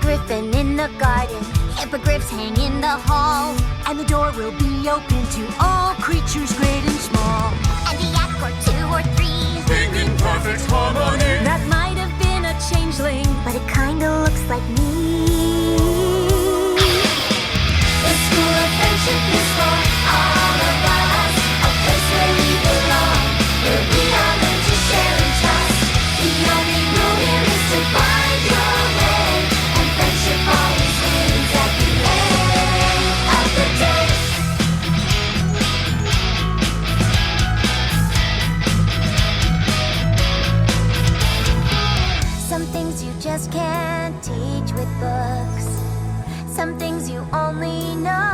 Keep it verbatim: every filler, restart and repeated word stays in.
griffin in the garden, hippogriffs hang in the hall, and the door will be open to all creatures great and small. And a yak or two or three, sing in perfect harmony. That might have been a changeling, but it kinda looks like me. The school of friendship is for all of us, a place where we belong, where we all learn to share and trust. The only rule here is to find your way, and friendship always wins at the end of the day. Some things you just can't teach with books. Some things you only know